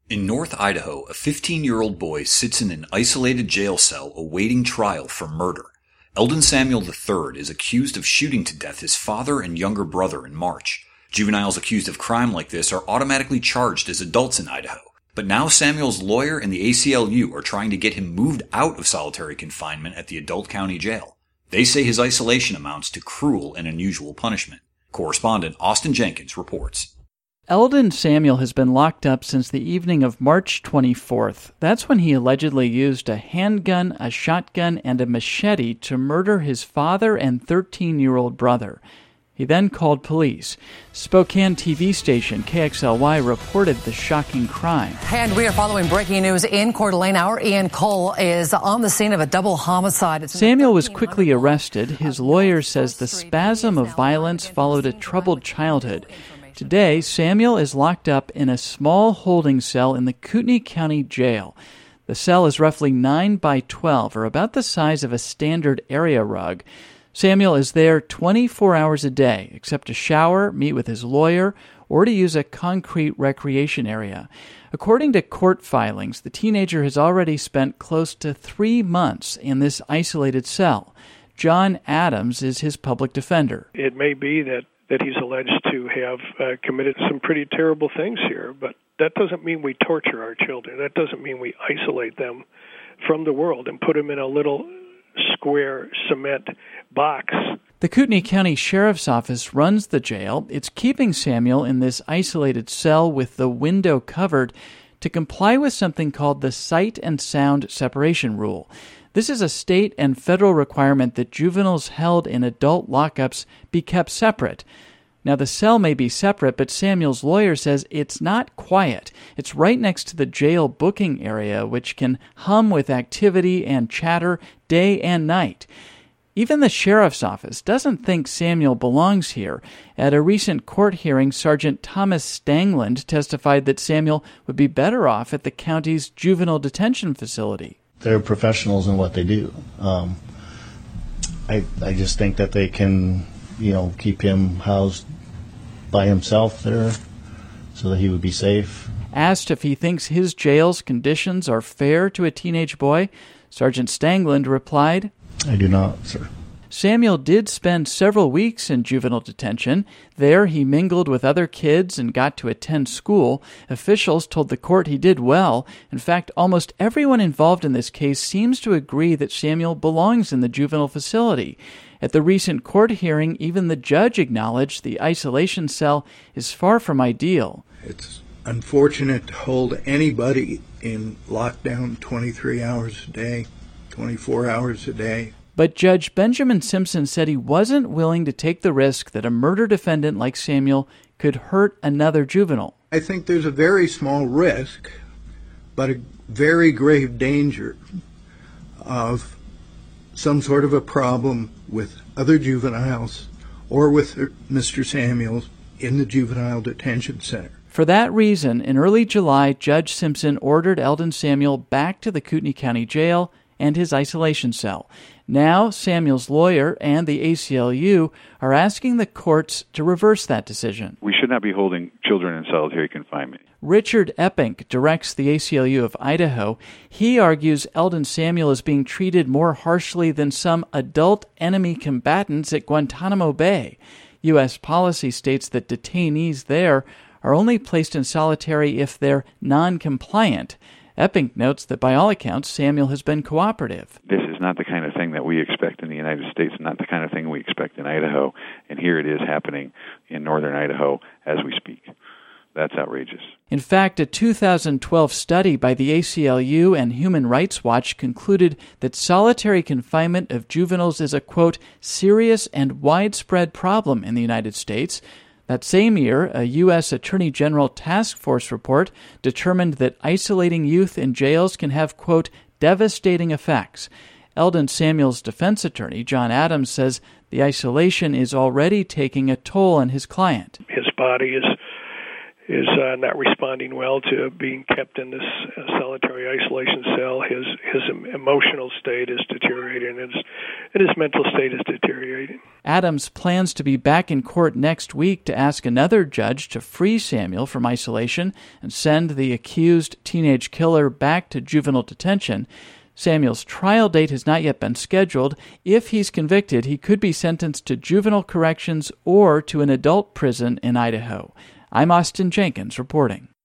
In North Idaho, a 15-year-old boy sits in an isolated jail cell awaiting trial for murder. Eldon Samuel III is accused of shooting to death his father and younger brother in March. Juveniles accused of crime like this are automatically charged as adults in Idaho. But now Samuel's lawyer and the ACLU are trying to get him moved out of solitary confinement at the adult county jail. They say his isolation amounts to cruel and unusual punishment. Correspondent Austin Jenkins reports. Eldon Samuel has been locked up since the evening of March 24th. That's when he allegedly used a handgun, a shotgun, and a machete to murder his father and 13-year-old brother. He then called police. Spokane TV station KXLY reported the shocking crime. And we are following breaking news in Coeur d'Alene. Our Ian Cole is on the scene of a double homicide. Samuel was quickly arrested. His lawyer says the spasm of violence followed a troubled childhood. Today, Samuel is locked up in a small holding cell in the Kootenai County Jail. The cell is roughly 9 by 12, or about the size of a standard area rug. Samuel is there 24 hours a day, except to shower, meet with his lawyer, or to use a concrete recreation area. According to court filings, the teenager has already spent close to 3 months in this isolated cell. John Adams is his public defender. It may be that he's alleged to have committed some pretty terrible things here, but that doesn't mean we torture our children. That doesn't mean we isolate them from the world and put them in a little square cement box. The Kootenai County Sheriff's Office runs the jail. It's keeping Samuel in this isolated cell with the window covered to comply with something called the Sight and Sound Separation Rule. This is a state and federal requirement that juveniles held in adult lockups be kept separate. Now, the cell may be separate, but Samuel's lawyer says it's not quiet. It's right next to the jail booking area, which can hum with activity and chatter day and night. Even the sheriff's office doesn't think Samuel belongs here. At a recent court hearing, Sergeant Thomas Stangland testified that Samuel would be better off at the county's juvenile detention facility. They're professionals in what they do. I just think that they can, keep him housed by himself there so that he would be safe. Asked if he thinks his jail's conditions are fair to a teenage boy, Sergeant Stangland replied, I do not, sir. Samuel did spend several weeks in juvenile detention. There he mingled with other kids and got to attend school. Officials told the court he did well. In fact, almost everyone involved in this case seems to agree that Samuel belongs in the juvenile facility. At the recent court hearing, even the judge acknowledged the isolation cell is far from ideal. It's unfortunate to hold anybody in lockdown 23 hours a day, 24 hours a day. But Judge Benjamin Simpson said he wasn't willing to take the risk that a murder defendant like Samuel could hurt another juvenile. I think there's a very small risk, but a very grave danger of some sort of a problem with other juveniles or with Mr. Samuels in the juvenile detention center. For that reason, in early July, Judge Simpson ordered Eldon Samuel back to the Kootenai County Jail and his isolation cell. Now, Samuel's lawyer and the ACLU are asking the courts to reverse that decision. We should not be holding children in solitary confinement. Richard Eppink directs the ACLU of Idaho. He argues Eldon Samuel is being treated more harshly than some adult enemy combatants at Guantanamo Bay. U.S. policy states that detainees there are only placed in solitary if they're non-compliant. Eppink notes that by all accounts, Samuel has been cooperative. This is not the kind of thing that we expect in the United States, not the kind of thing we expect in Idaho, and here it is happening in northern Idaho as we speak. That's outrageous. In fact, a 2012 study by the ACLU and Human Rights Watch concluded that solitary confinement of juveniles is a, quote, serious and widespread problem in the United States. That same year, a U.S. Attorney General Task Force report determined that isolating youth in jails can have, quote, devastating effects. Eldon Samuel's defense attorney, John Adams, says the isolation is already taking a toll on his client. His body not responding well to being kept in this solitary isolation cell. His emotional state is deteriorating, and his mental state is deteriorating. Adams plans to be back in court next week to ask another judge to free Samuel from isolation and send the accused teenage killer back to juvenile detention. Samuel's trial date has not yet been scheduled. If he's convicted, he could be sentenced to juvenile corrections or to an adult prison in Idaho. I'm Austin Jenkins reporting.